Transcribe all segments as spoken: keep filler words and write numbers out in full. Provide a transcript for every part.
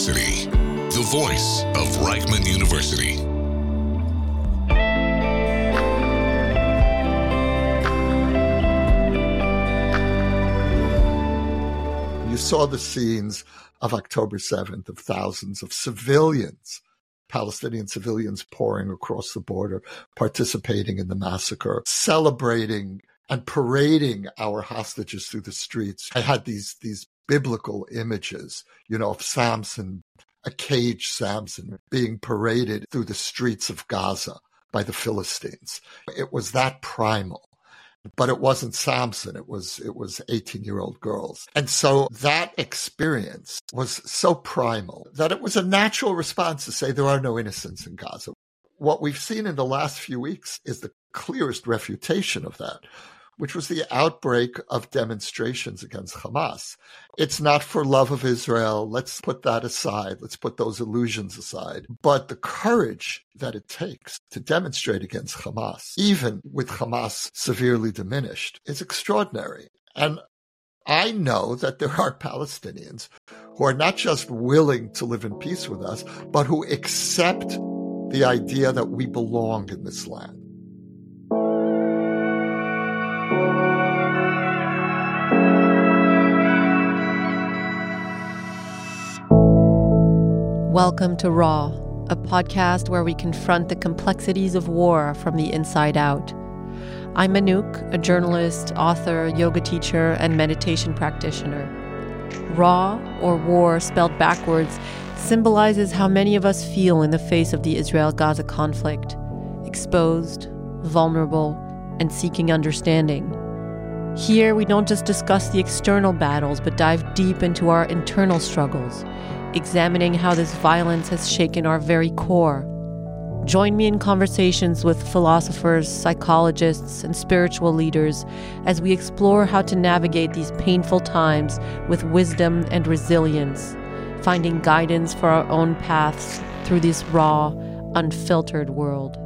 University, the voice of Reichman University. You saw the scenes of October seventh, of thousands of civilians, Palestinian civilians pouring across the border, participating in the massacre, celebrating and parading our hostages through the streets. I had these, these biblical images, you know, of Samson, a caged Samson, being paraded through the streets of Gaza by the Philistines. It was that primal. But it wasn't Samson. It was it was eighteen-year-old girls. And so that experience was so primal that it was a natural response to say there are no innocents in Gaza. What we've seen in the last few weeks is the clearest refutation of that, which was the outbreak of demonstrations against Hamas. It's not for love of Israel. Let's put that aside. Let's put those illusions aside. But the courage that it takes to demonstrate against Hamas, even with Hamas severely diminished, is extraordinary. And I know that there are Palestinians who are not just willing to live in peace with us, but who accept the idea that we belong in this land. Welcome to Raw, a podcast where we confront the complexities of war from the inside out. I'm Anouk, a journalist, author, yoga teacher, and meditation practitioner. Raw, or war spelled backwards, symbolizes how many of us feel in the face of the Israel-Gaza conflict, exposed, vulnerable, and seeking understanding. Here, we don't just discuss the external battles, but dive deep into our internal struggles, examining how this violence has shaken our very core. Join me in conversations with philosophers, psychologists, and spiritual leaders as we explore how to navigate these painful times with wisdom and resilience, finding guidance for our own paths through this raw, unfiltered world.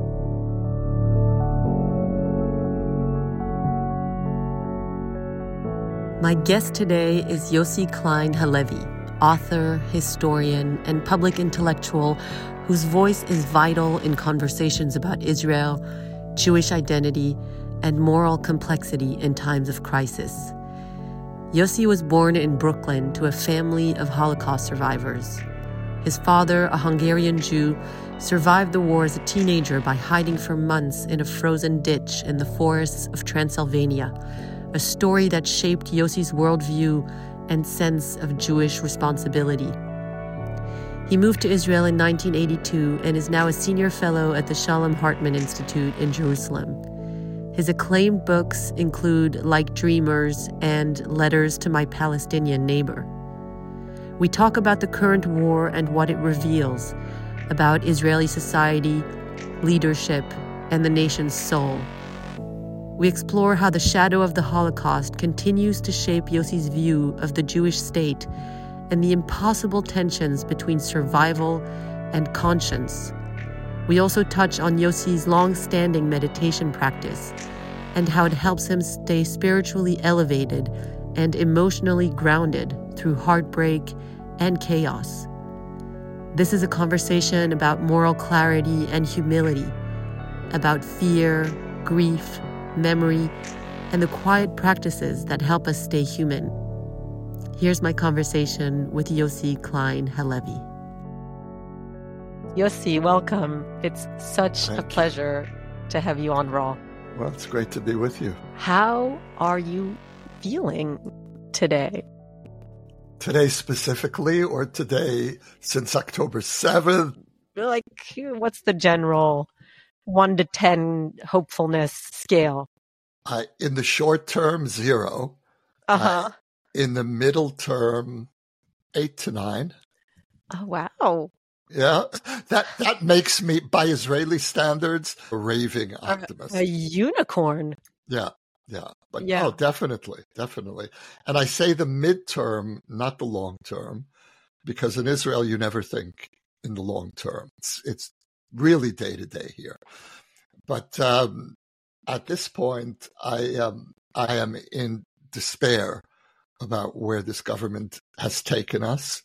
My guest today is Yossi Klein Halevi, author, historian, and public intellectual whose voice is vital in conversations about Israel, Jewish identity, and moral complexity in times of crisis. Yossi was born in Brooklyn to a family of Holocaust survivors. His father, a Hungarian Jew, survived the war as a teenager by hiding for months in a frozen ditch in the forests of Transylvania, a story that shaped Yossi's worldview and sense of Jewish responsibility. He moved to Israel in nineteen eighty-two and is now a senior fellow at the Shalom Hartman Institute in Jerusalem. His acclaimed books include Like Dreamers and Letters to My Palestinian Neighbor. We talk about the current war and what it reveals about Israeli society, leadership, and the nation's soul. We explore how the shadow of the Holocaust continues to shape Yossi's view of the Jewish state and the impossible tensions between survival and conscience. We also touch on Yossi's long-standing meditation practice and how it helps him stay spiritually elevated and emotionally grounded through heartbreak and chaos. This is a conversation about moral clarity and humility, about fear, grief, memory, and the quiet practices that help us stay human. Here's my conversation with Yossi Klein Halevi. Yossi, welcome. It's such Thank a you. pleasure to have you on Raw. Well, it's great to be with you. How are you feeling today? Today specifically, or today since October seventh? Like, what's the general one to ten hopefulness scale? I, in the short term, zero. Uh-huh. I, in the middle term, eight to nine. Oh, wow. Yeah, that that makes me, by Israeli standards, a raving optimist. A, a unicorn. Yeah, yeah. But Yeah. oh, definitely, definitely. And I say the midterm, not the long term, because in Israel, you never think in the long term. It's, it's really day to day here. But um, at this point, I um, I am in despair about where this government has taken us.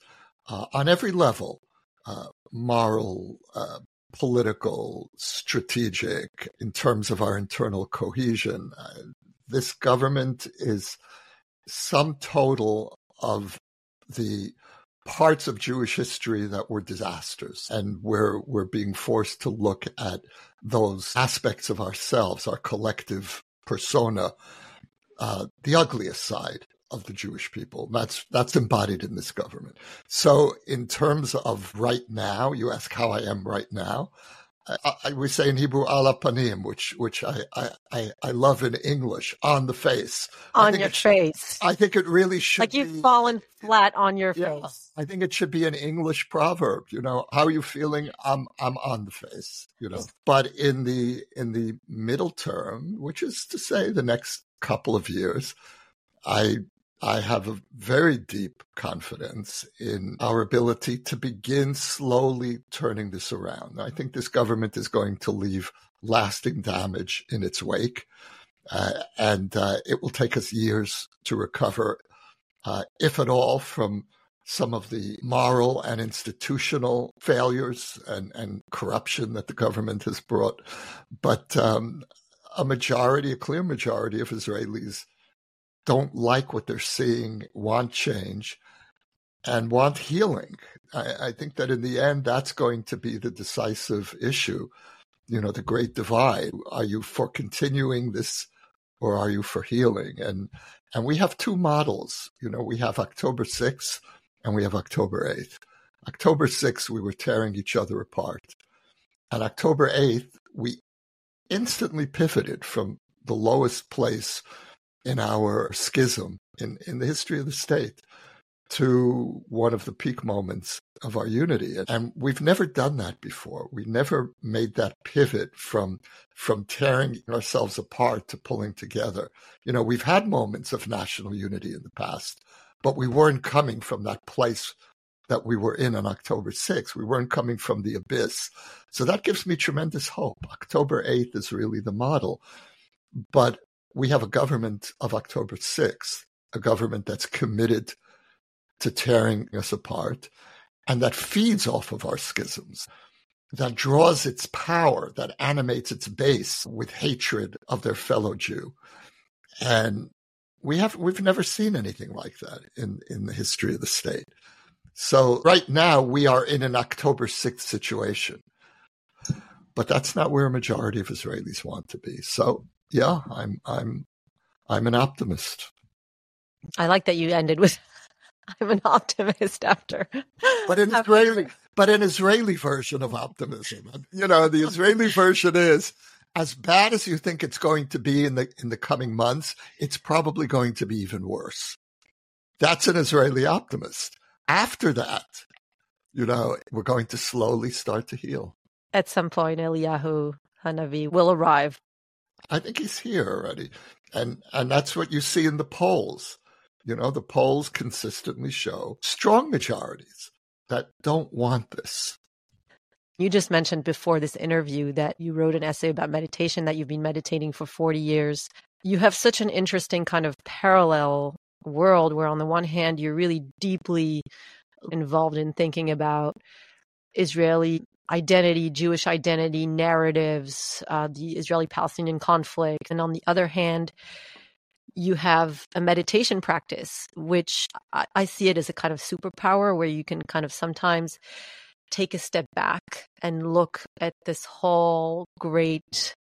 uh, on every level, uh, moral, uh, political, strategic, in terms of our internal cohesion. Uh, this government is sum total of the parts of Jewish history that were disasters. And we're, we're being forced to look at those aspects of ourselves, our collective persona, uh, the ugliest side of the Jewish people. That's, that's embodied in this government. So in terms of right now, you ask how I am right now. I, I, we say in Hebrew, ala panim, which, which I, I, I love in English, on the face. On your face. I think it really should like you've be, fallen flat on your yeah, face. I think it should be an English proverb. You know, how are you feeling? I'm, I'm on the face, you know, but in the, in the middle term, which is to say the next couple of years, I, I have a very deep confidence in our ability to begin slowly turning this around. I think this government is going to leave lasting damage in its wake, uh, and uh, it will take us years to recover, uh, if at all, from some of the moral and institutional failures and, and corruption that the government has brought. But um, a majority, a clear majority of Israelis don't like what they're seeing, want change, and want healing. I, I think that in the end, that's going to be the decisive issue, you know, the great divide. Are you for continuing this or are you for healing? And and we have two models. You know, we have October sixth and we have October eighth. October sixth, we were tearing each other apart. And October eighth, we instantly pivoted from the lowest place in our schism in, in the history of the state to one of the peak moments of our unity. And we've never done that before. We never made that pivot from, from tearing ourselves apart to pulling together. You know, we've had moments of national unity in the past, but we weren't coming from that place that we were in on October sixth. We weren't coming from the abyss. So that gives me tremendous hope. October eighth is really the model. But we have a government of October sixth, a government that's committed to tearing us apart and that feeds off of our schisms, that draws its power, that animates its base with hatred of their fellow Jew. And we have, we've never seen anything like that in, in the history of the state. So right now we are in an October sixth situation, but that's not where a majority of Israelis want to be. So yeah, I'm I'm I'm an optimist. I like that you ended with I'm an optimist after. But an Israeli but an Israeli version of optimism. You know, the Israeli version is as bad as you think it's going to be in the in the coming months, it's probably going to be even worse. That's an Israeli optimist. After that, you know, we're going to slowly start to heal. At some point, Eliyahu Hanavi will arrive. I think he's here already. And and that's what you see in the polls. You know, the polls consistently show strong majorities that don't want this. You just mentioned before this interview that you wrote an essay about meditation, that you've been meditating for forty years. You have such an interesting kind of parallel world where on the one hand, you're really deeply involved in thinking about Israeli identity, Jewish identity, narratives, uh, the Israeli-Palestinian conflict. And on the other hand, you have a meditation practice, which I, I see it as a kind of superpower where you can kind of sometimes take a step back and look at this whole great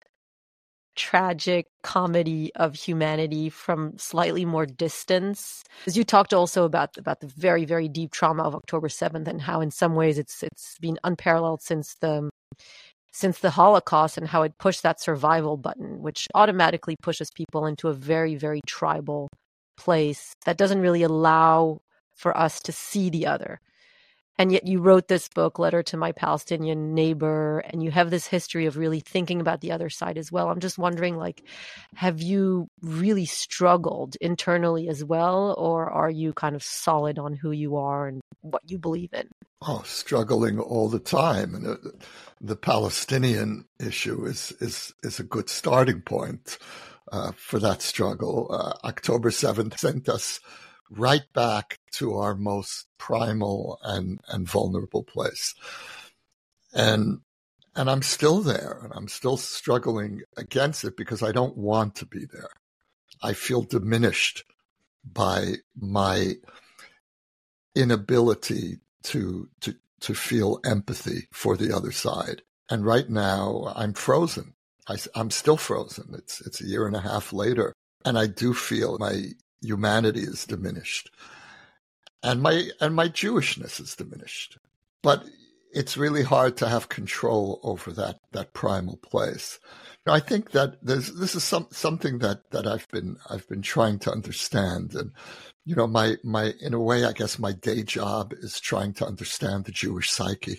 tragic comedy of humanity from slightly more distance. As you talked also about about the very, very deep trauma of October seventh and how in some ways it's it's been unparalleled since the since the Holocaust, and how it pushed that survival button, which automatically pushes people into a very, very tribal place that doesn't really allow for us to see the other. And yet you wrote this book, Letter to My Palestinian Neighbor, and you have this history of really thinking about the other side as well. I'm just wondering, like, have you really struggled internally as well, or are you kind of solid on who you are and what you believe in? Oh, struggling all the time. And the, the Palestinian issue is, is, is a good starting point uh, for that struggle. Uh, October seventh sent us right back to our most primal and, and vulnerable place. And and I'm still there, and I'm still struggling against it because I don't want to be there. I feel diminished by my inability to to to feel empathy for the other side. And right now, I'm frozen. I, I'm still frozen. It's it's a year and a half later, and I do feel my humanity is diminished, and my and my Jewishness is diminished. But it's really hard to have control over that that primal place. I think that there's this is some something that that I've been I've been trying to understand, and you know, my my in a way, I guess my day job is trying to understand the Jewish psyche.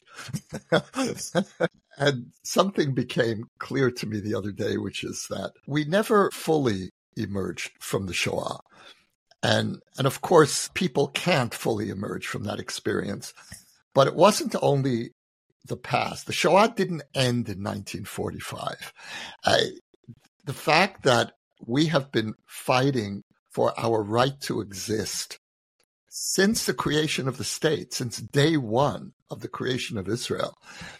And something became clear to me the other day, which is that we never fully emerged from the Shoah. And, and of course, people can't fully emerge from that experience. But it wasn't only the past. The Shoah didn't end in nineteen forty-five. Uh, the fact that we have been fighting for our right to exist since the creation of the state, since day one of the creation of Israel,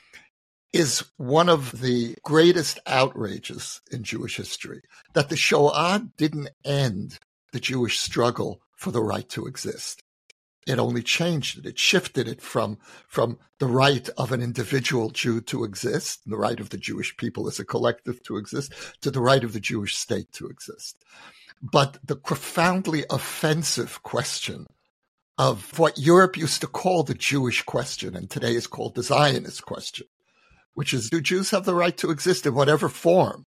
is one of the greatest outrages in Jewish history, that the Shoah didn't end the Jewish struggle for the right to exist. It only changed it. It shifted it from, from the right of an individual Jew to exist, the right of the Jewish people as a collective to exist, to the right of the Jewish state to exist. But the profoundly offensive question of what Europe used to call the Jewish question, and today is called the Zionist question, which is, do Jews have the right to exist in whatever form?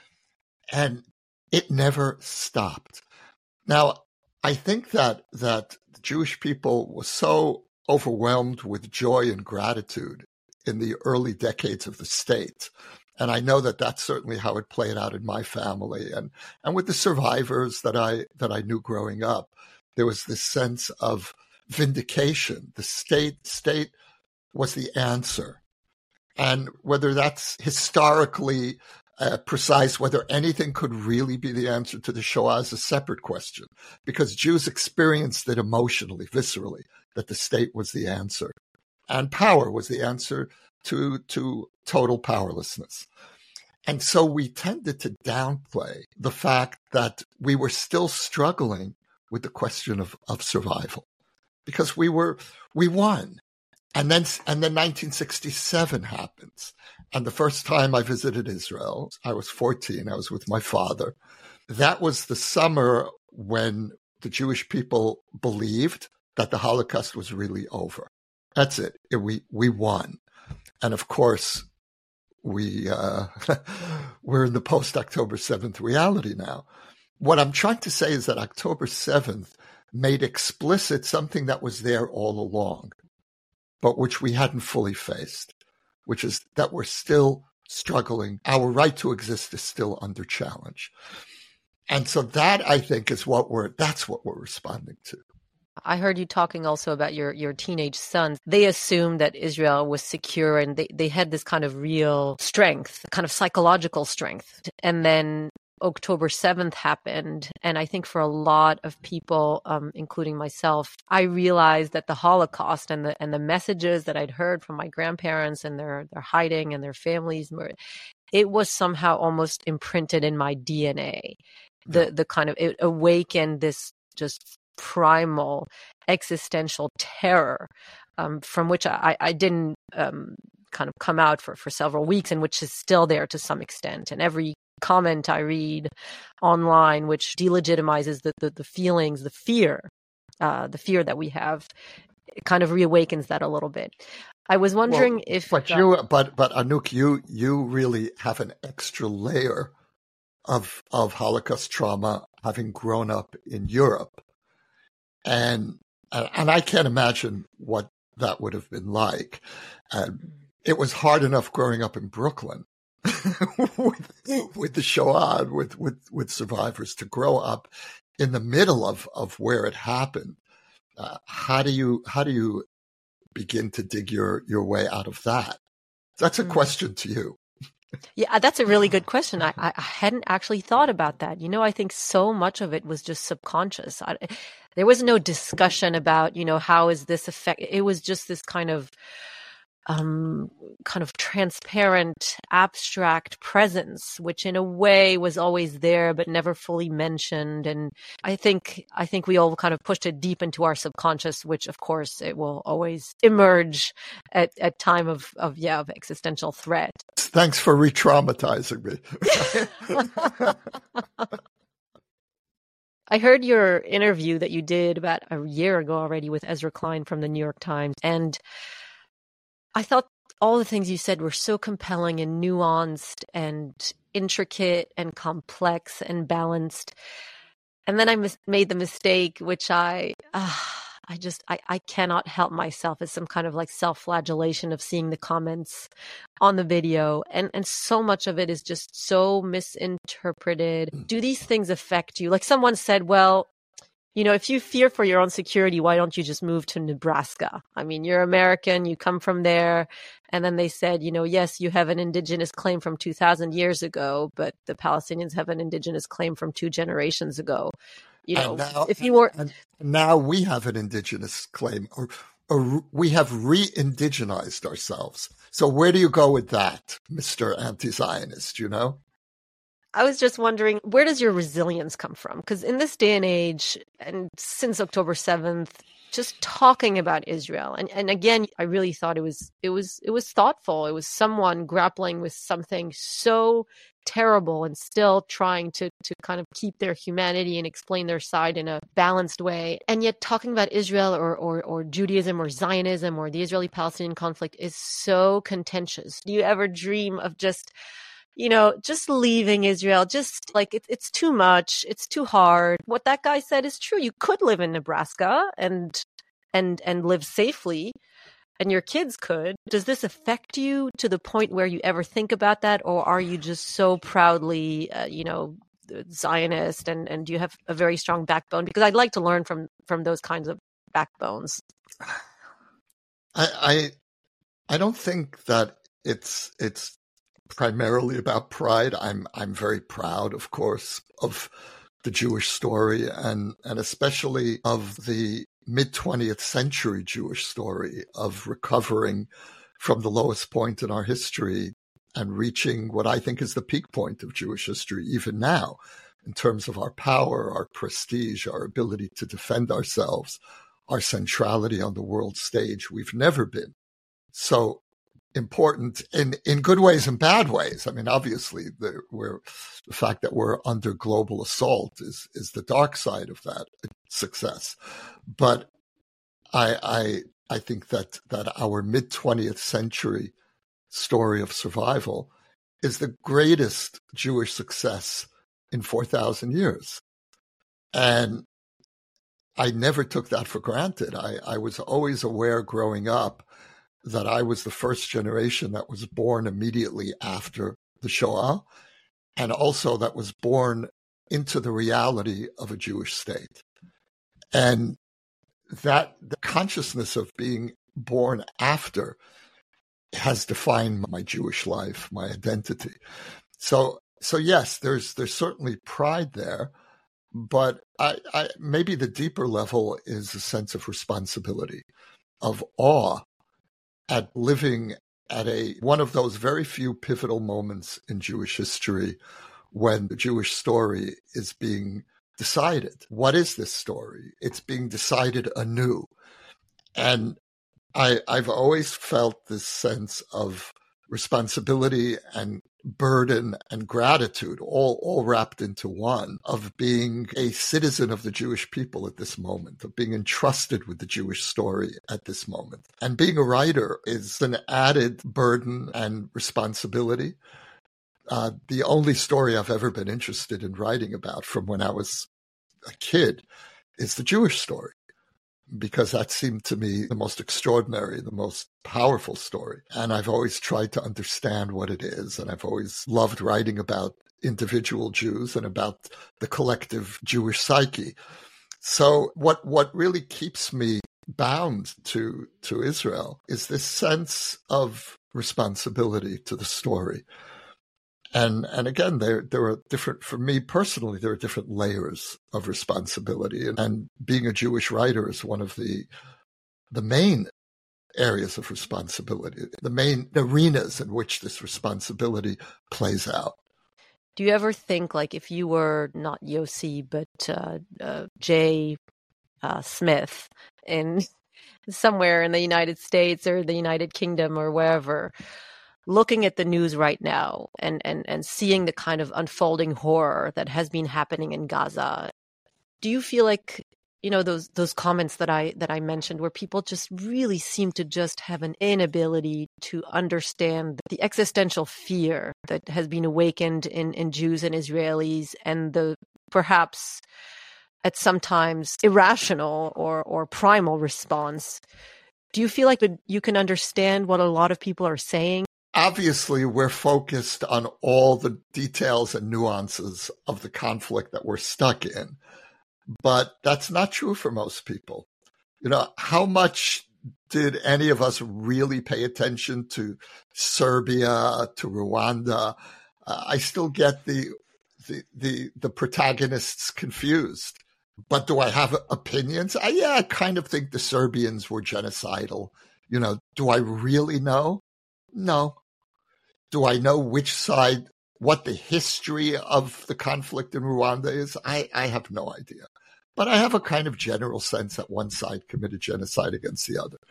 And it never stopped. Now, I think that that the Jewish people were so overwhelmed with joy and gratitude in the early decades of the state. And I know that that's certainly how it played out in my family and, and with the survivors that I that I knew growing up. There was this sense of vindication. The state state was the answer. And whether that's historically uh, precise, whether anything could really be the answer to the Shoah is a separate question, because Jews experienced it emotionally, viscerally, that the state was the answer. And power was the answer to, to total powerlessness. And so we tended to downplay the fact that we were still struggling with the question of, of survival, because we were, we won. And then, and then nineteen sixty-seven happens. And the first time I visited Israel, I was fourteen. I was with my father. That was the summer when the Jewish people believed that the Holocaust was really over. That's it. it we, we won. And of course, we, uh, we're in the post-October seventh reality now. What I'm trying to say is that October seventh made explicit something that was there all along, but which we hadn't fully faced, which is that we're still struggling. Our right to exist is still under challenge. And so that, I think, is what we're, that's what we're responding to. I heard you talking also about your, your teenage sons. They assumed that Israel was secure, and they, they had this kind of real strength, kind of psychological strength. And then October seventh happened. And I think for a lot of people, um, including myself, I realized that the Holocaust and the and the messages that I'd heard from my grandparents and their, their hiding and their families, it was somehow almost imprinted in my D N A. The, the kind of, it awakened this just primal existential terror, um, from which I, I didn't um, kind of come out for, for several weeks, and which is still there to some extent. And every comment I read online, which delegitimizes the, the, the feelings, the fear, uh, the fear that we have, it kind of reawakens that a little bit. I was wondering well, if, but uh, you, but but Anouk, you you really have an extra layer of of Holocaust trauma, having grown up in Europe, and and I can't imagine what that would have been like. And it was hard enough growing up in Brooklyn with, with the Shoah, with, with, with survivors, to grow up in the middle of, of where it happened. Uh, how do you, how do you begin to dig your, your way out of that? That's a mm. question to you. Yeah, that's a really good question. I, I hadn't actually thought about that. You know, I think so much of it was just subconscious. I, there was no discussion about, you know, how is this affect? It was just this kind of, um, kind of transparent, abstract presence, which in a way was always there, but never fully mentioned. And I think, I think we all kind of pushed it deep into our subconscious, which of course it will always emerge at, at time of, of, yeah, of existential threat. Thanks for re-traumatizing me. I heard your interview that you did about a year ago already with Ezra Klein from the New York Times. And I thought all the things you said were so compelling and nuanced and intricate and complex and balanced. And then I mis- made the mistake, which I, uh, I just, I, I cannot help myself. It's some kind of like self-flagellation of seeing the comments on the video. And, and so much of it is just so misinterpreted. Do these things affect you? Like someone said, well, you know, if you fear for your own security, why don't you just move to Nebraska? I mean, you're American, you come from there. And then they said, you know, yes, you have an indigenous claim from two thousand years ago, but the Palestinians have an indigenous claim from two generations ago. You know, now, if you were... And now we have an indigenous claim, or, or we have re-indigenized ourselves. So where do you go with that, Mister Anti-Zionist, you know? I was just wondering, where does your resilience come from? Because in this day and age, and since October seventh, just talking about Israel, and, and again, I really thought it was it was it was thoughtful. It was someone grappling with something so terrible and still trying to to kind of keep their humanity and explain their side in a balanced way. And yet talking about Israel or or, or Judaism or Zionism or the Israeli-Palestinian conflict is so contentious. Do you ever dream of just, you know, just leaving Israel, just like it, it's too much, it's too hard? What that guy said is true. You could live in Nebraska and and and live safely, and your kids could. Does this affect you to the point where you ever think about that, or are you just so proudly, uh, you know, Zionist, and and do you have a very strong backbone? Because I'd like to learn from from those kinds of backbones. I I, I don't think that it's it's. primarily about pride. I'm I'm very proud, of course, of the Jewish story, and and especially of the mid-twentieth century Jewish story of recovering from the lowest point in our history and reaching what I think is the peak point of Jewish history even now, in terms of our power, our prestige, our ability to defend ourselves, our centrality on the world stage. We've never been so important in, in good ways and bad ways. I mean, obviously, the, we're, the fact that we're under global assault is is the dark side of that success. But I I I think that that our mid twentieth century story of survival is the greatest Jewish success in four thousand years, and I never took that for granted. I, I was always aware growing up that I was the first generation that was born immediately after the Shoah, and also that was born into the reality of a Jewish state. And that the consciousness of being born after has defined my Jewish life, my identity. So, so yes, there's there's certainly pride there, but I, I maybe the deeper level is a sense of responsibility, of awe, at living at a one of those very few pivotal moments in Jewish history when the Jewish story is being decided. What is this story? It's being decided anew. And I, I've always felt this sense of responsibility and burden and gratitude, all, all wrapped into one, of being a citizen of the Jewish people at this moment, of being entrusted with the Jewish story at this moment. And being a writer is an added burden and responsibility. Uh, the only story I've ever been interested in writing about from when I was a kid is the Jewish story, because that seemed to me the most extraordinary, the most powerful story. And I've always tried to understand what it is. And I've always loved writing about individual Jews and about the collective Jewish psyche. So what, what really keeps me bound to, to Israel is this sense of responsibility to the story. And and again, there there are different, for me personally, there are different layers of responsibility. And, and being a Jewish writer is one of the the main areas of responsibility, the main arenas in which this responsibility plays out. Do you ever think, like, if you were not Yossi, but uh, uh, Jay uh, Smith in somewhere in the United States or the United Kingdom or wherever, looking at the news right now and, and, and seeing the kind of unfolding horror that has been happening in Gaza, do you feel like, you know, those those comments that I that I mentioned, where people just really seem to just have an inability to understand the existential fear that has been awakened in, in Jews and Israelis, and the perhaps at sometimes irrational or, or primal response? Do you feel like you can understand what a lot of people are saying? Obviously, we're focused on all the details and nuances of the conflict that we're stuck in. But that's not true for most people. You know, how much did any of us really pay attention to Serbia, to Rwanda? Uh, I still get the, the the the protagonists confused. But do I have opinions? I, yeah, I kind of think the Serbians were genocidal. You know, do I really know? No. Do I know which side, what the history of the conflict in Rwanda is? I, I have no idea. But I have a kind of general sense that one side committed genocide against the other.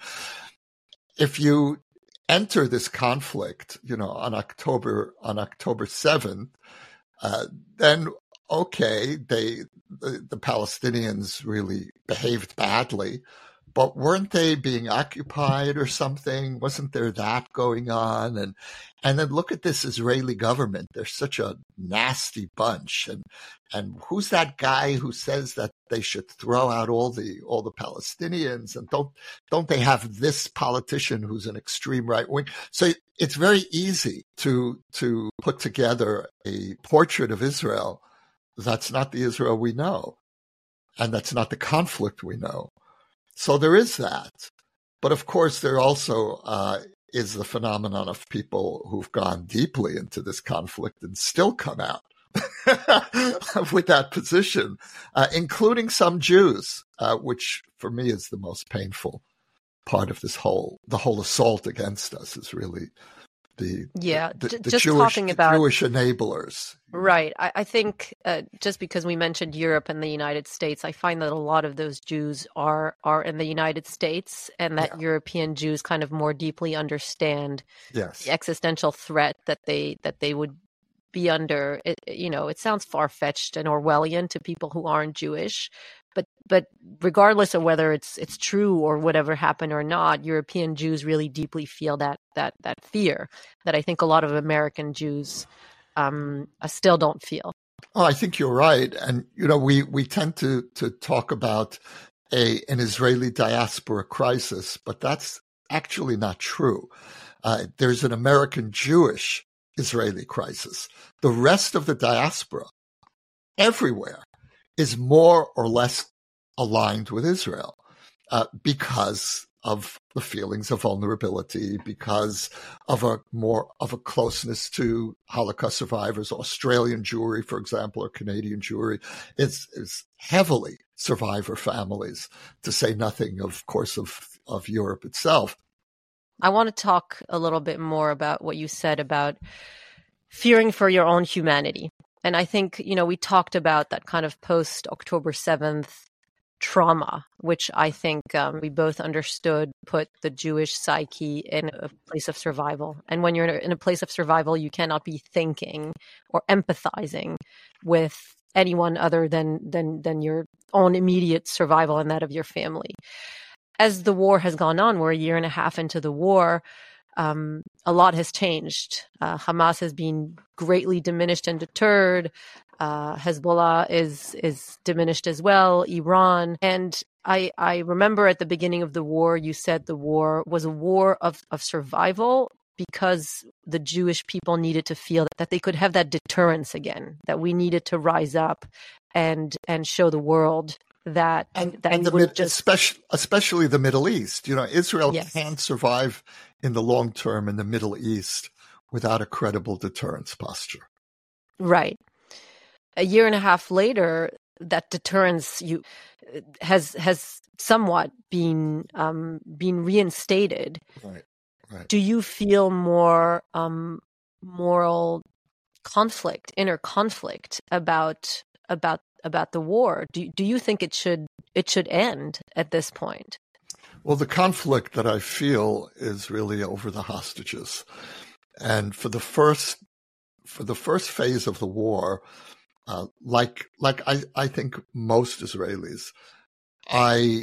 If you enter this conflict, you know, on October on October seventh, uh, then okay, they the, the Palestinians really behaved badly. But weren't they being occupied or something? Wasn't there that going on? And and then look at this Israeli government. They're such a nasty bunch. And and who's that guy who says that they should throw out all the all the Palestinians? And don't don't they have this politician who's an extreme right wing? So it's very easy to to put together a portrait of Israel that's not the Israel we know, and that's not the conflict we know. So there is that. But of course, there also uh, is the phenomenon of people who've gone deeply into this conflict and still come out with that position, uh, including some Jews, uh, which for me is the most painful part of this whole, the whole assault against us is really the, yeah, the, the, the just Jewish, talking about Jewish enablers. Right. I, I think uh, just because we mentioned Europe and the United States, I find that a lot of those Jews are are in the United States, and that yeah. European Jews kind of more deeply understand yes. the existential threat that they that they would be under. It, you know, it sounds far-fetched and Orwellian to people who aren't Jewish, but but regardless of whether it's it's true or whatever happened or not, European Jews really deeply feel that that that fear that I think a lot of American Jews um, still don't feel. Oh, I think you're right. And, you know, we, we tend to, to talk about a an Israeli diaspora crisis, but that's actually not true. Uh, there's an American Jewish Israeli crisis. The rest of the diaspora, everywhere, is more or less aligned with Israel uh, because of the feelings of vulnerability, because of a more of a closeness to Holocaust survivors. Australian Jewry, for example, or Canadian Jewry, is is heavily survivor families, to say nothing, of course, of of Europe itself. I want to talk a little bit more about what you said about fearing for your own humanity. And I think, you know, we talked about that kind of post-October seventh trauma, which I think um, we both understood put the Jewish psyche in a place of survival. And when you're in a place of survival, you cannot be thinking or empathizing with anyone other than than than your own immediate survival and that of your family. As the war has gone on, we're a year and a half into the war, um, a lot has changed. Uh, Hamas has been greatly diminished and deterred. Uh, Hezbollah is is diminished as well, Iran. And I, I remember at the beginning of the war, you said the war was a war of, of survival because the Jewish people needed to feel that, that they could have that deterrence again, that we needed to rise up and and show the world that and, that and the would mid, just... especially, especially the Middle East. You know, Israel yes. can't survive in the long term in the Middle East without a credible deterrence posture. Right. A year and a half later, that deterrence you has has somewhat been um, been reinstated. Right. Right. Do you feel more um, moral conflict, inner conflict about about about the war? Do do you think it should it should end at this point? Well, the conflict that I feel is really over the hostages, and for the first for the first phase of the war, uh, like like I, I think most Israelis, I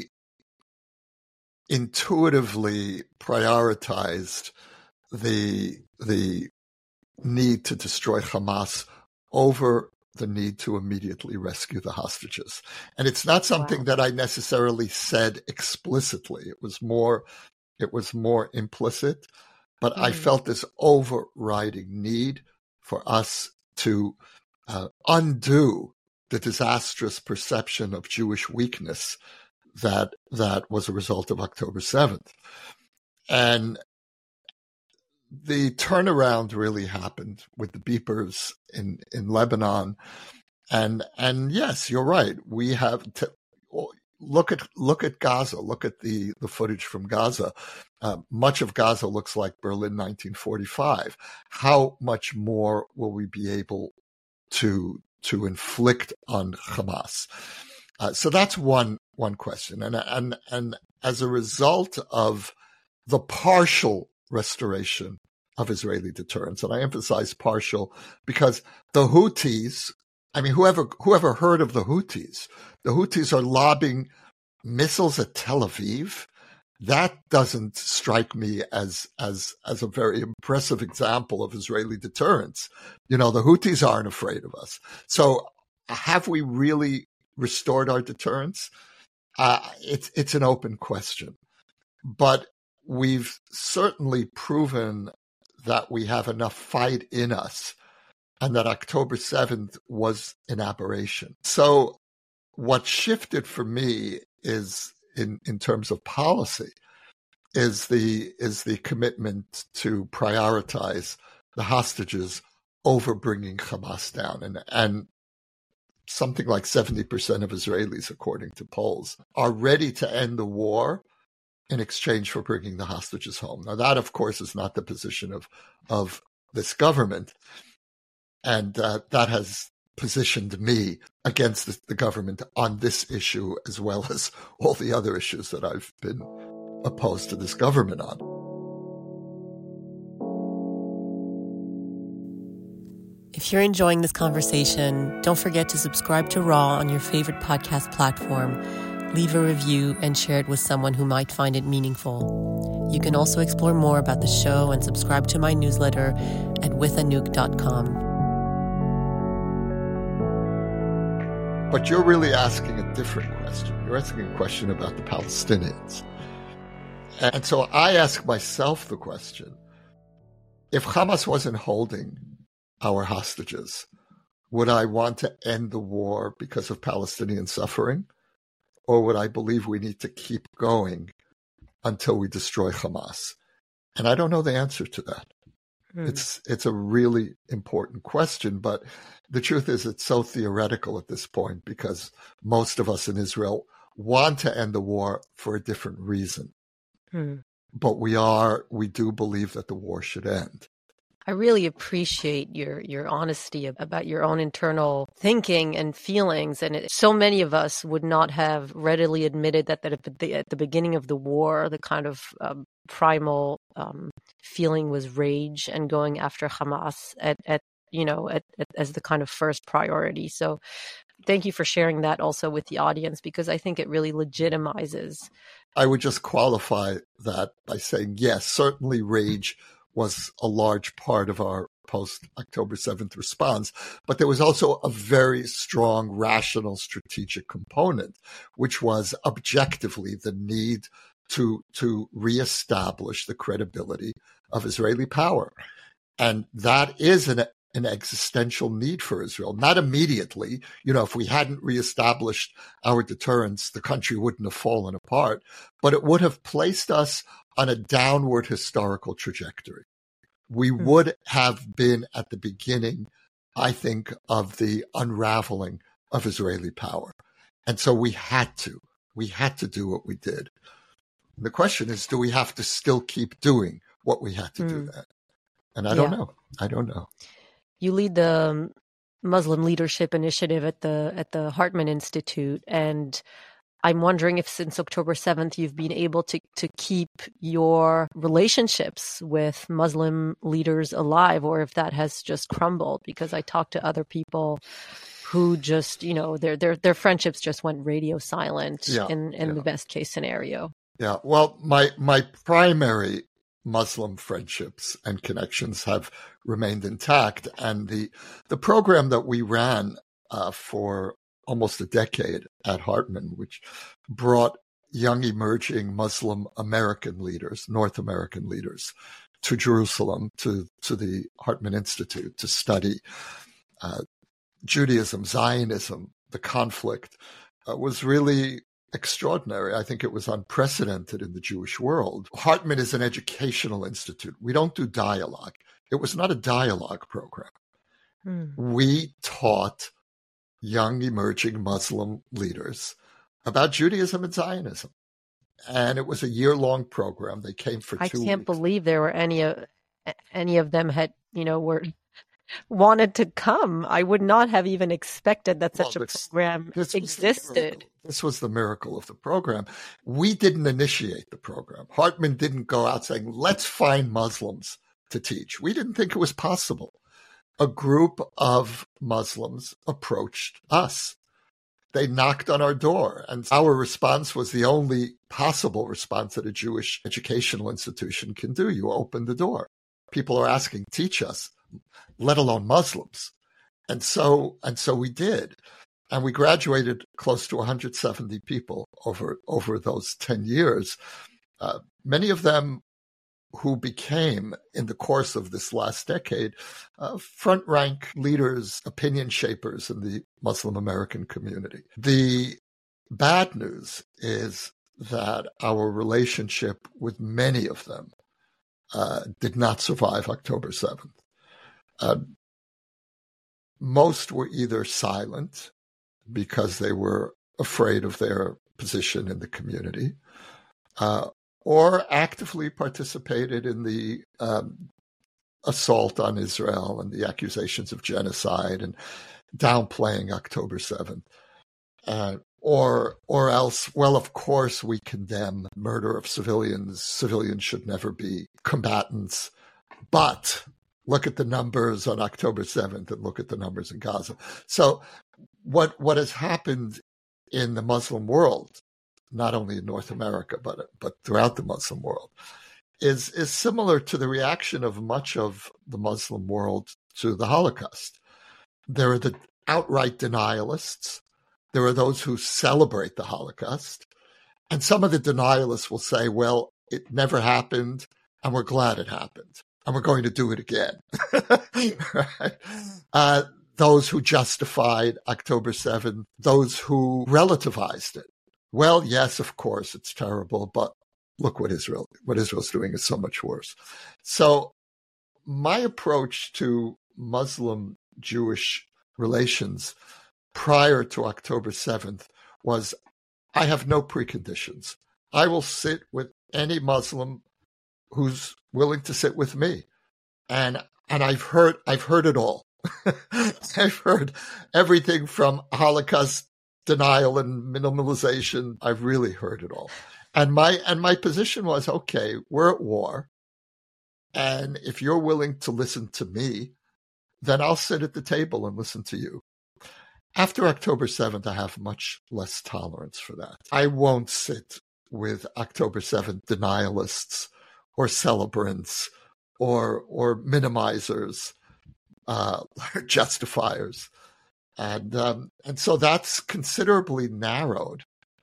intuitively prioritized the the need to destroy Hamas over the need to immediately rescue the hostages. And it's not something wow. that I necessarily said explicitly. It was more, it was more implicit, but mm. I felt this overriding need for us to uh, undo the disastrous perception of Jewish weakness that, that was a result of October seventh. And the turnaround really happened with the beepers in, in Lebanon. And, and yes, you're right. We have to look at, look at Gaza, look at the, the footage from Gaza. Uh, much of Gaza looks like Berlin nineteen forty-five. How much more will we be able to, to inflict on Hamas? Uh, so that's one, one question. And, and, and as a result of the partial restoration of Israeli deterrence. And I emphasize partial because the Houthis, I mean, whoever whoever heard of the Houthis? The Houthis are lobbing missiles at Tel Aviv. That doesn't strike me as as as a very impressive example of Israeli deterrence. You know, the Houthis aren't afraid of us. So have we really restored our deterrence? Uh, it's it's an open question. But we've certainly proven that we have enough fight in us and that October seventh was an aberration. So what shifted for me is in, in terms of policy is the is the commitment to prioritize the hostages over bringing Hamas down. And, and something like seventy percent of Israelis, according to polls, are ready to end the war in exchange for bringing the hostages home. Now, that, of course, is not the position of, of this government. And uh, that has positioned me against the, the government on this issue, as well as all the other issues that I've been opposed to this government on. If you're enjoying this conversation, don't forget to subscribe to Raw on your favorite podcast platform, leave a review, and share it with someone who might find it meaningful. You can also explore more about the show and subscribe to my newsletter at with anouk dot com. But you're really asking a different question. You're asking a question about the Palestinians. And so I ask myself the question, if Hamas wasn't holding our hostages, would I want to end the war because of Palestinian suffering? Or would I believe we need to keep going until we destroy Hamas? And I don't know the answer to that. Hmm. It's it's a really important question, but the truth is it's so theoretical at this point because most of us in Israel want to end the war for a different reason. Hmm. But we are, we do believe that the war should end. I really appreciate your your honesty about your own internal thinking and feelings. And it, so many of us would not have readily admitted that, that at, the, at the beginning of the war, the kind of um, primal um, feeling was rage and going after Hamas at, at you know, at, at, as the kind of first priority. So thank you for sharing that also with the audience, because I think it really legitimizes. I would just qualify that by saying, yes, certainly rage was a large part of our post-October seventh response. But there was also a very strong, rational, strategic component, which was objectively the need to, to reestablish the credibility of Israeli power. And that is an, an existential need for Israel. Not immediately. You know, if we hadn't reestablished our deterrence, the country wouldn't have fallen apart, but it would have placed us on a downward historical trajectory. We would have been at the beginning I think, of the unraveling of Israeli power. And so we had to, we had to do what we did. And the question is, do we have to still keep doing what we had to mm. do then? And I yeah. don't know. I don't know. You lead the um, Muslim Leadership Initiative at the at the Hartman Institute, and I'm wondering if since October seventh you've been able to, to keep your relationships with Muslim leaders alive, or if that has just crumbled, because I talked to other people who just, you know, their their their friendships just went radio silent yeah, in, in yeah. the best case scenario. Yeah, well, my my primary Muslim friendships and connections have remained intact, and the the program that we ran uh, for almost a decade at Hartman, which brought young emerging Muslim American leaders, North American leaders, to Jerusalem, to, to the Hartman Institute to study uh, Judaism, Zionism, the conflict, uh, was really extraordinary. I think it was unprecedented in the Jewish world. Hartman is an educational institute. We don't do dialogue. It was not a dialogue program. Hmm. We taught young emerging Muslim leaders about Judaism and Zionism. And it was a year-long program. They came for I two can't weeks. believe there were any of any of them had, you know, were wanted to come. I would not have even expected that such well, this, a program this existed. This was the miracle of the program. We didn't initiate the program. Hartman didn't go out saying, let's find Muslims to teach. We didn't think it was possible. A group of Muslims approached us. They knocked on our door, and our response was the only possible response that a Jewish educational institution can do. You open the door. People are asking, teach us, let alone Muslims. And so, and so we did. And we graduated close to one hundred seventy people over, over those ten years. Uh, many of them who became, in the course of this last decade, uh, front-rank leaders, opinion shapers in the Muslim American community. The bad news is that our relationship with many of them uh, did not survive October seventh. Uh, most were either silent because they were afraid of their position in the community, uh, or actively participated in the um, assault on Israel and the accusations of genocide and downplaying October seventh. Uh, or or else, well, of course, we condemn murder of civilians. Civilians should never be combatants. But look at the numbers on October seventh and look at the numbers in Gaza. So what what has happened in the Muslim world, not only in North America, but but throughout the Muslim world, is is similar to the reaction of much of the Muslim world to the Holocaust. There are the outright denialists. There are those who celebrate the Holocaust. And some of the denialists will say, well, it never happened, and we're glad it happened, and we're going to do it again. Right? Uh, those who justified October seventh, those who relativized it. Well, yes, of course, it's terrible, but look what Israel, what Israel's doing is so much worse. So my approach to Muslim-Jewish relations prior to October seventh was, I have no preconditions. I will sit with any Muslim who's willing to sit with me. And and I've heard I've heard it all. I've heard everything from Holocaust denial and minimalization. I've really heard it all. And my and my position was, okay, we're at war. And if you're willing to listen to me, then I'll sit at the table and listen to you. After October seventh, I have much less tolerance for that. I won't sit with October seventh denialists or celebrants or or minimizers, uh, justifiers. And um, and so that's considerably narrowed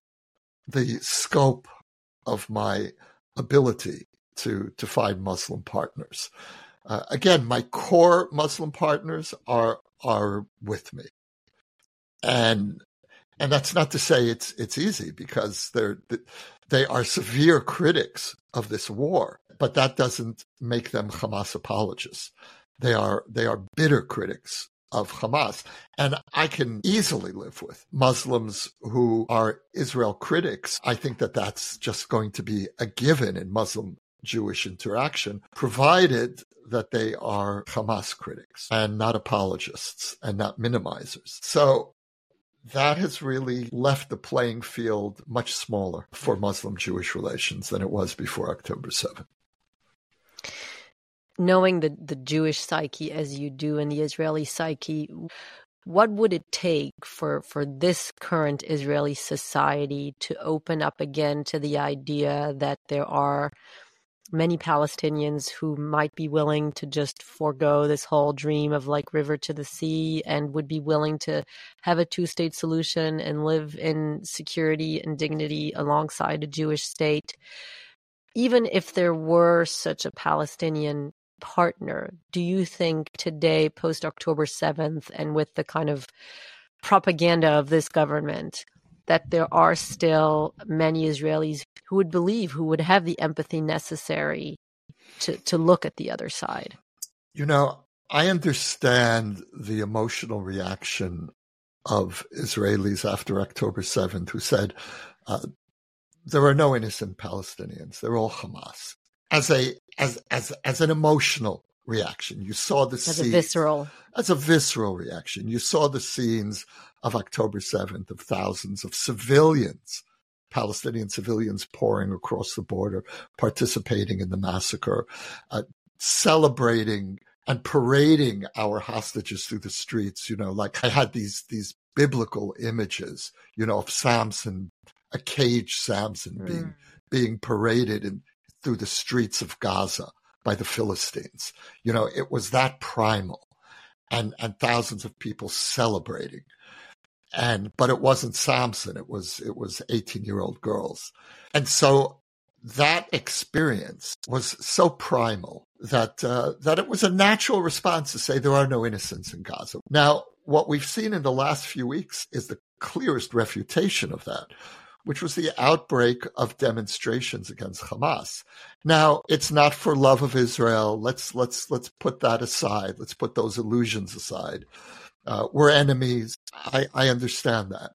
the scope of my ability to to find Muslim partners. Uh, again, my core Muslim partners are are with me, and and that's not to say it's it's easy, because they're they are severe critics of this war, but that doesn't make them Hamas apologists. They are they are bitter critics of Hamas. And I can easily live with Muslims who are Israel critics. I think that that's just going to be a given in Muslim-Jewish interaction, provided that they are Hamas critics and not apologists and not minimizers. So that has really left the playing field much smaller for Muslim-Jewish relations than it was before October seventh. Knowing the, the Jewish psyche as you do and the Israeli psyche, what would it take for, for this current Israeli society to open up again to the idea that there are many Palestinians who might be willing to just forego this whole dream of like river to the sea and would be willing to have a two-state solution and live in security and dignity alongside a Jewish state? Even if there were such a Palestinian partner, do you think today, post-October seventh, and with the kind of propaganda of this government, that there are still many Israelis who would believe, who would have the empathy necessary to, to look at the other side? You know, I understand the emotional reaction of Israelis after October seventh who said, uh, there are no innocent Palestinians. They're all Hamas. As a as as as an emotional reaction, you saw the as scenes, a visceral as a visceral reaction. You saw the scenes of October seventh of thousands of civilians, Palestinian civilians, pouring across the border, participating in the massacre, uh, celebrating and parading our hostages through the streets. You know, like I had these these biblical images, you know, of Samson, a caged Samson mm. being being paraded in, through the streets of Gaza by the Philistines. You know, it was that primal, and and thousands of people celebrating. And but it wasn't Samson, it was it was eighteen-year-old girls. And so that experience was so primal that uh, that it was a natural response to say there are no innocents in Gaza. Now, what we've seen in the last few weeks is the clearest refutation of that, which was the outbreak of demonstrations against Hamas. Now, it's not for love of Israel. Let's let's let's put that aside. Let's put those illusions aside. Uh, we're enemies. I, I understand that.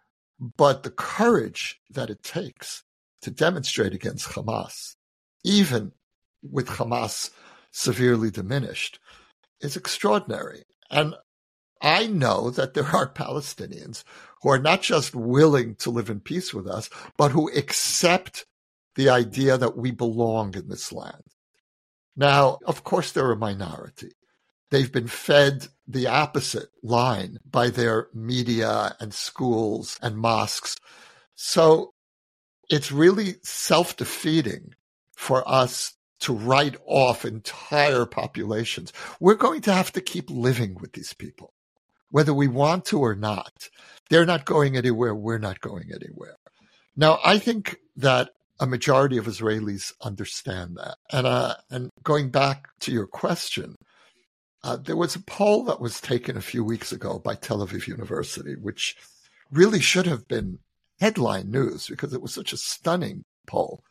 But the courage that it takes to demonstrate against Hamas, even with Hamas severely diminished, is extraordinary. And I know that there are Palestinians who are not just willing to live in peace with us, but who accept the idea that we belong in this land. Now, of course, they're a minority. They've been fed the opposite line by their media and schools and mosques. So it's really self-defeating for us to write off entire populations. We're going to have to keep living with these people, whether we want to or not. They're not going anywhere. We're not going anywhere. Now, I think that a majority of Israelis understand that. And, uh, and going back to your question, Uh, there was a poll that was taken a few weeks ago by Tel Aviv University, which really should have been headline news because it was such a stunning poll.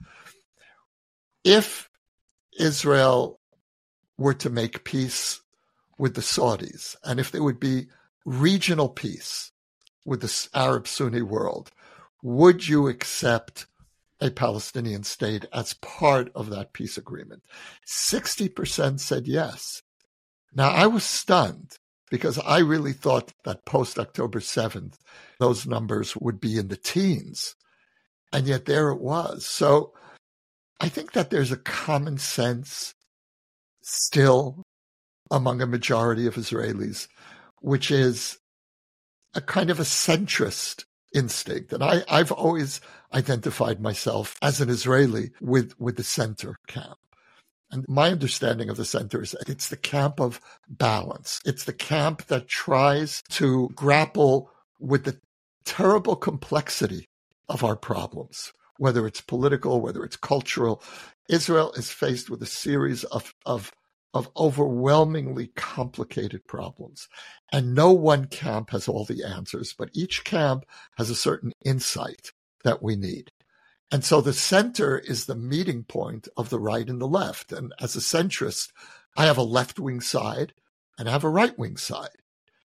If Israel were to make peace with the Saudis, and if there would be regional peace with the Arab Sunni world, would you accept a Palestinian state as part of that peace agreement? sixty percent said yes. Now, I was stunned because I really thought that post-October seventh, those numbers would be in the teens. And yet there it was. So I think that there's a common sense still among a majority of Israelis, which is a kind of a centrist instinct. And I, I've always identified myself as an Israeli with, with the center camp. And my understanding of the center is that it's the camp of balance. It's the camp that tries to grapple with the terrible complexity of our problems, whether it's political, whether it's cultural. Israel is faced with a series of, of, of overwhelmingly complicated problems. And no one camp has all the answers, but each camp has a certain insight that we need. And so the center is the meeting point of the right and the left. And as a centrist, I have a left-wing side and I have a right-wing side.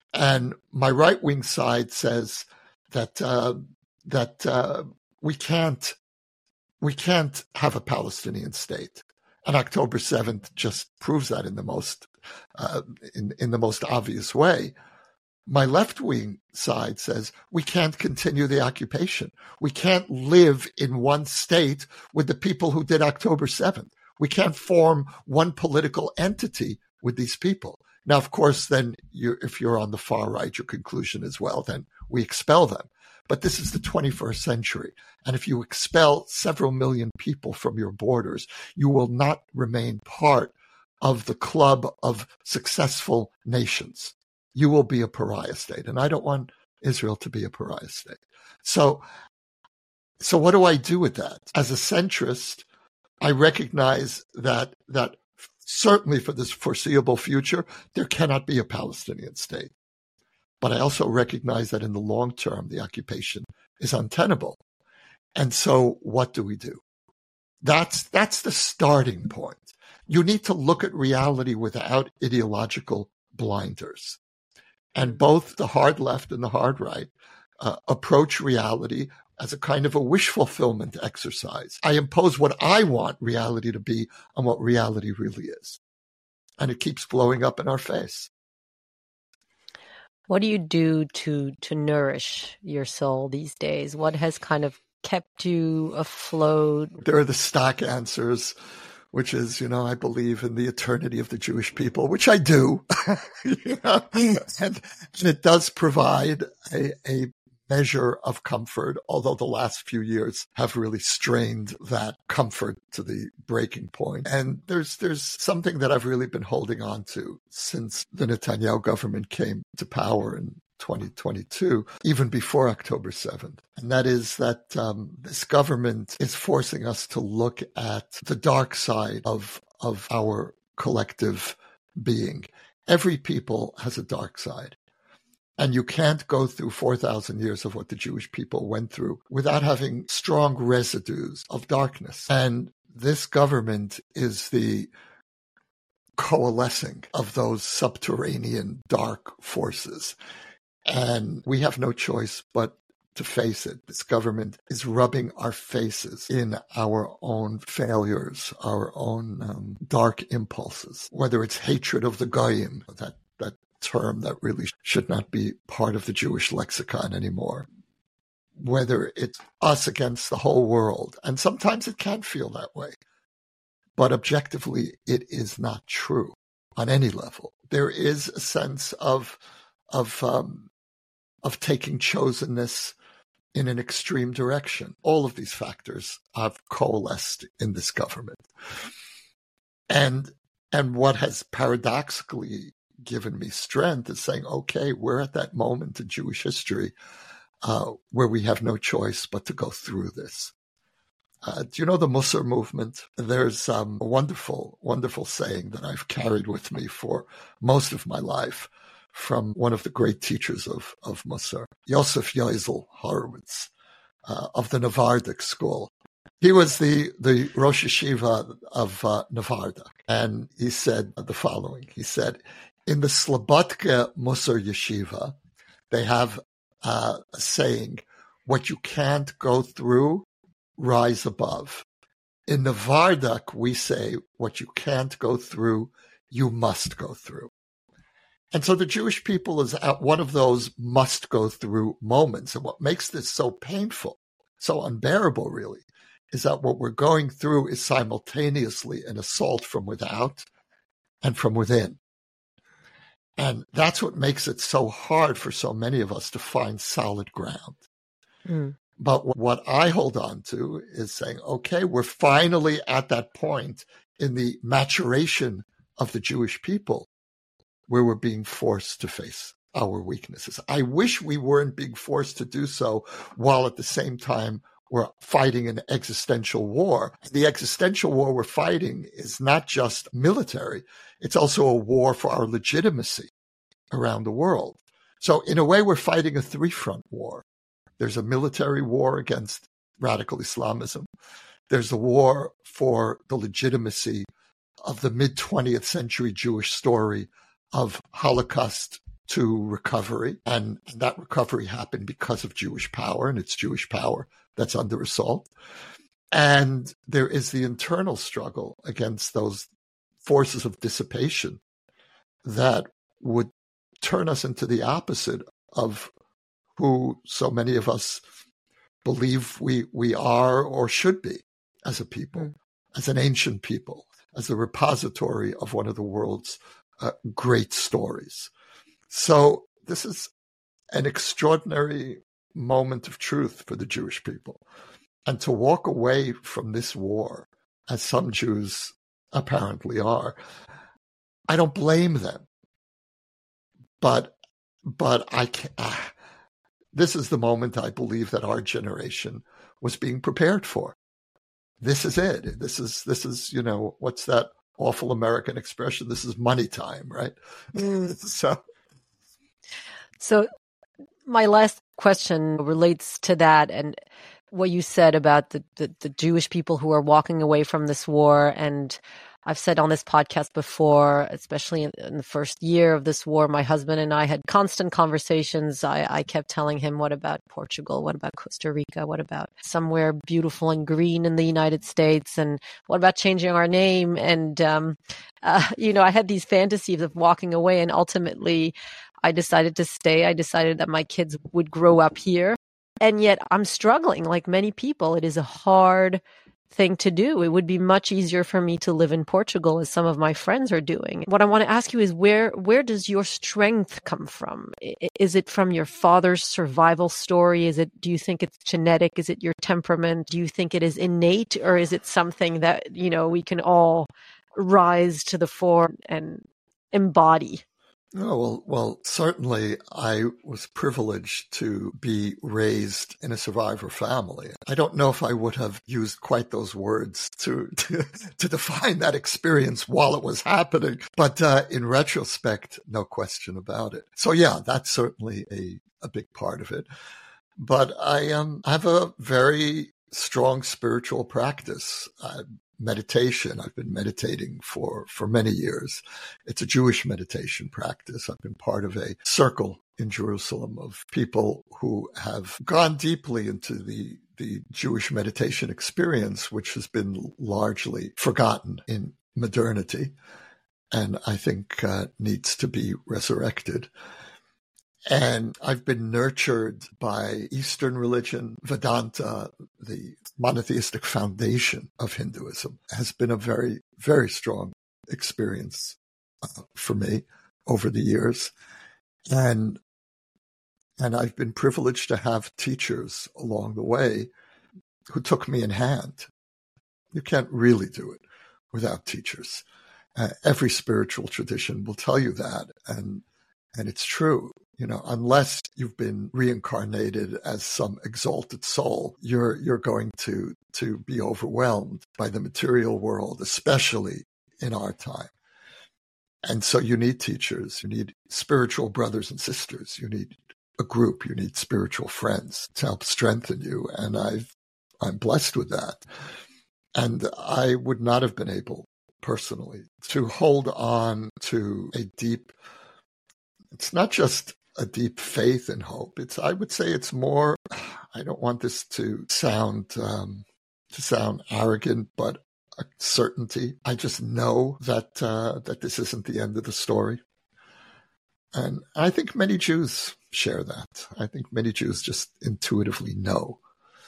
And my right-wing side says that uh, that uh, we can't we can't have a Palestinian state, and October seventh just proves that in the most uh, in in the most obvious way. My left-wing side says we can't continue the occupation. We can't live in one state with the people who did October seventh. We can't form one political entity with these people. Now, of course, then you, if you're on the far right, your conclusion is, well, then we expel them. But this is the twenty-first century. And if you expel several million people from your borders, you will not remain part of the club of successful nations. You will be a pariah state. And I don't want Israel to be a pariah state. So, so what do I do with that? As a centrist, I recognize that that certainly for this foreseeable future, there cannot be a Palestinian state. But I also recognize that in the long term, the occupation is untenable. And so what do we do? That's, that's the starting point. You need to look at reality without ideological blinders. And both the hard left and the hard right uh, approach reality as a kind of a wish fulfillment exercise. I impose what I want reality to be on what reality really is. And it keeps blowing up in our face. What do you do to to nourish your soul these days? What has kind of kept you afloat? There are the stock answers, which is, you know, I believe in the eternity of the Jewish people, which I do. you know? and, and it does provide a, a measure of comfort, although the last few years have really strained that comfort to the breaking point. And there's there's something that I've really been holding on to since the Netanyahu government came to power in twenty twenty-two, even before October seventh. And that is that um, this government is forcing us to look at the dark side of of our collective being. Every people has a dark side. And you can't go through four thousand years of what the Jewish people went through without having strong residues of darkness. And this government is the coalescing of those subterranean dark forces. And we have no choice but to face it. This government is rubbing our faces in our own failures, our own um, dark impulses, whether it's hatred of the Goyim, that that term that really should not be part of the Jewish lexicon anymore, whether it's us against the whole world. And sometimes it can feel that way. But objectively, it is not true on any level. There is a sense of, of, um, of taking chosenness in an extreme direction. All of these factors have coalesced in this government. And, and what has paradoxically given me strength is saying, okay, we're at that moment in Jewish history uh, where we have no choice but to go through this. Uh, do you know the Musar movement? There's um, a wonderful, wonderful saying that I've carried with me for most of my life from one of the great teachers of, of Musar, Yosef Yozel Horowitz, uh, of the Navardik school. He was the, the Rosh Yeshiva of uh, Navardik, and he said the following. He said, in the Slobodka Musar Yeshiva, they have uh, a saying, what you can't go through, rise above. In Navardik, we say, what you can't go through, you must go through. And so the Jewish people is at one of those must go through moments. And what makes this so painful, so unbearable really, is that what we're going through is simultaneously an assault from without and from within. And that's what makes it so hard for so many of us to find solid ground. Mm. But what I hold on to is saying, okay, we're finally at that point in the maturation of the Jewish people where we're being forced to face our weaknesses. I wish we weren't being forced to do so while at the same time we're fighting an existential war. The existential war we're fighting is not just military. It's also a war for our legitimacy around the world. So in a way, we're fighting a three-front war. There's a military war against radical Islamism. There's a war for the legitimacy of the mid-twentieth century Jewish story of Holocaust to recovery. And that recovery happened because of Jewish power, and it's Jewish power that's under assault. And there is the internal struggle against those forces of dissipation that would turn us into the opposite of who so many of us believe we, we are or should be as a people, mm. as an ancient people, as a repository of one of the world's uh, great stories. So this is an extraordinary moment of truth for the Jewish people. And to walk away from this war, as some Jews apparently are, I don't blame them. But but I can't, uh, this is the moment I believe that our generation was being prepared for. This is it. This is, this is, you know, what's that awful American expression? This is money time, right? Mm. so, so my last question relates to that and what you said about the, the, the Jewish people who are walking away from this war. And I've said on this podcast before, especially in, in the first year of this war, my husband and I had constant conversations. I, I kept telling him, what about Portugal? What about Costa Rica? What about somewhere beautiful and green in the United States? And what about changing our name? And, um, uh, you know, I had these fantasies of walking away, and ultimately I decided to stay. I decided that my kids would grow up here. And yet I'm struggling like many people. It is a hard thing to do. It would be much easier for me to live in Portugal, as some of my friends are doing. What I want to ask you is, where where does your strength come from? Is it from your father's survival story? Is it, do you think it's genetic? Is it your temperament? Do you think it is innate, or is it something that, you know, we can all rise to the fore and embody? Oh, well, well, certainly I was privileged to be raised in a survivor family. I don't know if I would have used quite those words to to, to define that experience while it was happening. But uh, in retrospect, no question about it. So, yeah, that's certainly a, a big part of it. But I um, have a very strong spiritual practice. I, Meditation. I've been meditating for, for many years. It's a Jewish meditation practice. I've been part of a circle in Jerusalem of people who have gone deeply into the, the Jewish meditation experience, which has been largely forgotten in modernity, and I think uh, needs to be resurrected. And I've been nurtured by Eastern religion. Vedanta, the monotheistic foundation of Hinduism, has been a very, very strong experience uh, for me over the years. And, and I've been privileged to have teachers along the way who took me in hand. You can't really do it without teachers. Uh, every spiritual tradition will tell you that. And, and it's true. You know, unless you've been reincarnated as some exalted soul, you're you're going to to be overwhelmed by the material world, especially in our time. And so you need teachers, you need spiritual brothers and sisters, you need a group, you need spiritual friends to help strengthen you. And I've I'm blessed with that. And I would not have been able personally to hold on to a deep, it's not just a deep faith and hope. It's, I would say it's more, I don't want this to sound, um, to sound arrogant, but a certainty. I just know that, uh, that this isn't the end of the story. And I think many Jews share that. I think many Jews just intuitively know.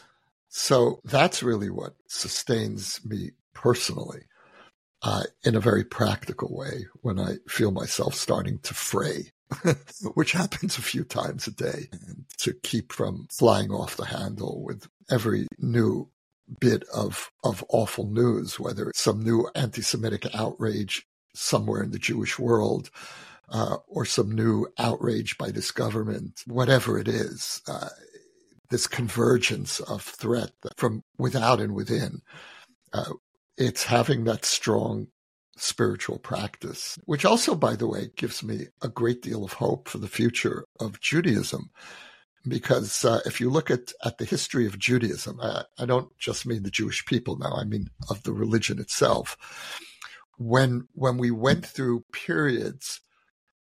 So that's really what sustains me personally, uh, in a very practical way when I feel myself starting to fray. Which happens a few times a day, and to keep from flying off the handle with every new bit of, of awful news, whether it's some new anti-Semitic outrage somewhere in the Jewish world, uh, or some new outrage by this government, whatever it is, uh, this convergence of threat from without and within, uh, it's having that strong spiritual practice, which also, by the way, gives me a great deal of hope for the future of Judaism. Because uh, if you look at, at the history of Judaism, I, I don't just mean the Jewish people now, I mean of the religion itself. When, when we went through periods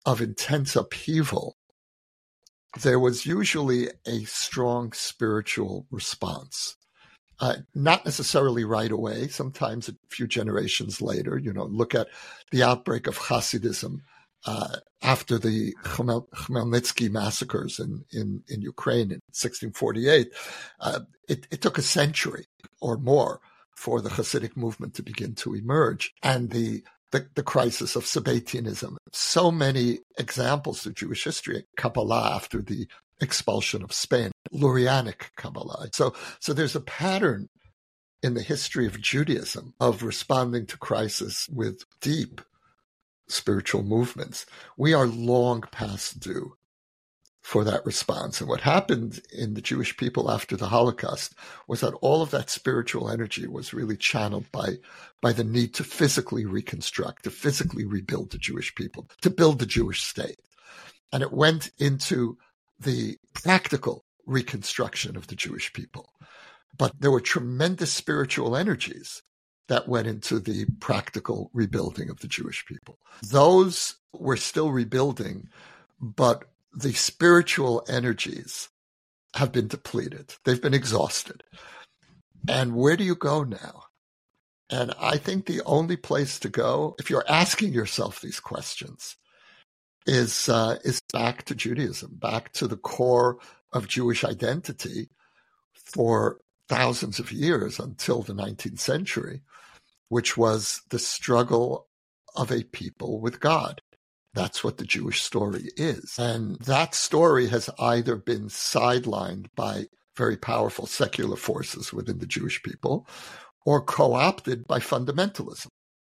of intense upheaval, there was usually a strong spiritual response. Uh, not necessarily right away, sometimes a few generations later. You know, look at the outbreak of Hasidism uh, after the Khmel- Khmelnytsky massacres in, in, in Ukraine in sixteen forty-eight. Uh, it, it took a century or more for the Hasidic movement to begin to emerge. And the The, the crisis of Sabbatianism. So many examples through Jewish history. Kabbalah after the expulsion of Spain, Lurianic Kabbalah. So, so there's a pattern in the history of Judaism of responding to crisis with deep spiritual movements. We are long past due for that response. And what happened in the Jewish people after the Holocaust was that all of that spiritual energy was really channeled by, by the need to physically reconstruct, to physically rebuild the Jewish people, to build the Jewish state. And it went into the practical reconstruction of the Jewish people. But there were tremendous spiritual energies that went into the practical rebuilding of the Jewish people. Those were still rebuilding, but the spiritual energies have been depleted. They've been exhausted. And where do you go now? And I think the only place to go, if you're asking yourself these questions, is uh, is back to Judaism, back to the core of Jewish identity for thousands of years until the nineteenth century, which was the struggle of a people with God. That's what the Jewish story is. And that story has either been sidelined by very powerful secular forces within the Jewish people or co-opted by fundamentalism.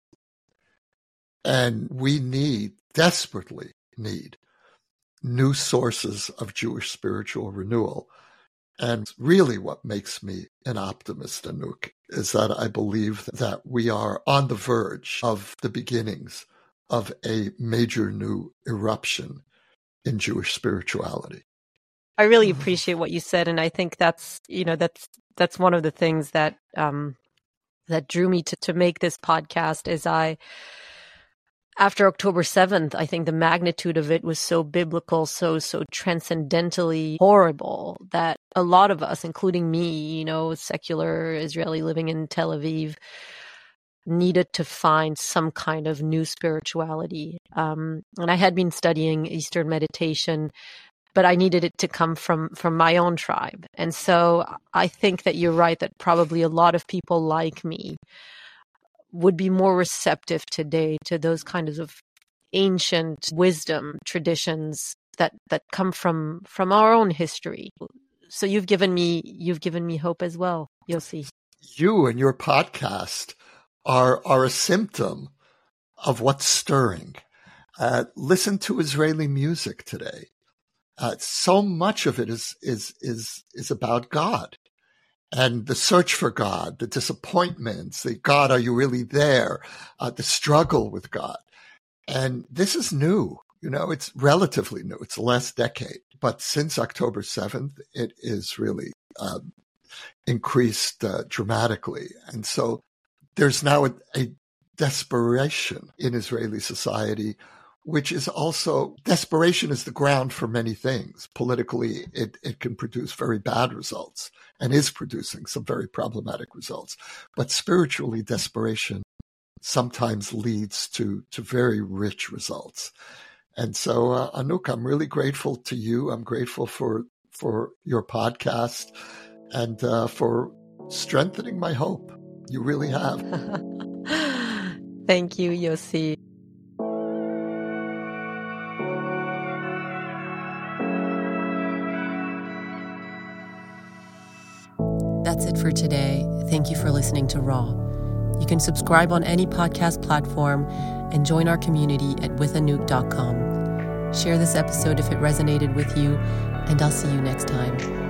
And we need, desperately need, new sources of Jewish spiritual renewal. And really what makes me an optimist, Anouk, is that I believe that we are on the verge of the beginnings of a major new eruption in Jewish spirituality. I really appreciate what you said, and I think that's, you know, that's that's one of the things that um, that drew me to, to make this podcast. Is I, after October seventh, I think the magnitude of it was so biblical, so so transcendentally horrible that a lot of us, including me, you know, secular Israeli living in Tel Aviv, needed to find some kind of new spirituality. Um, and I had been studying Eastern meditation, but I needed it to come from, from my own tribe. And so I think that you're right, that probably a lot of people like me would be more receptive today to those kinds of ancient wisdom traditions that, that come from, from our own history. So you've given me, you've given me hope as well, Yossi. You and your podcast are are a symptom of what's stirring. Uh, listen to Israeli music today. Uh, so much of it is is is is about God and the search for God, the disappointments, the God, are you really there? Uh, the struggle with God. And this is new. You know, it's relatively new. It's the last decade. But since October seventh, it is really um, increased uh, dramatically. And so there's now a, a desperation in Israeli society, which is also, desperation is the ground for many things. Politically, it, it can produce very bad results and is producing some very problematic results. But spiritually, desperation sometimes leads to, to very rich results. And so, uh, Anouk, I'm really grateful to you. I'm grateful for, for your podcast and uh, for strengthening my hope. You really have. Thank you, Yossi. That's it for today. Thank you for listening to Raw. You can subscribe on any podcast platform and join our community at with anouk dot com. Share this episode if it resonated with you, and I'll see you next time.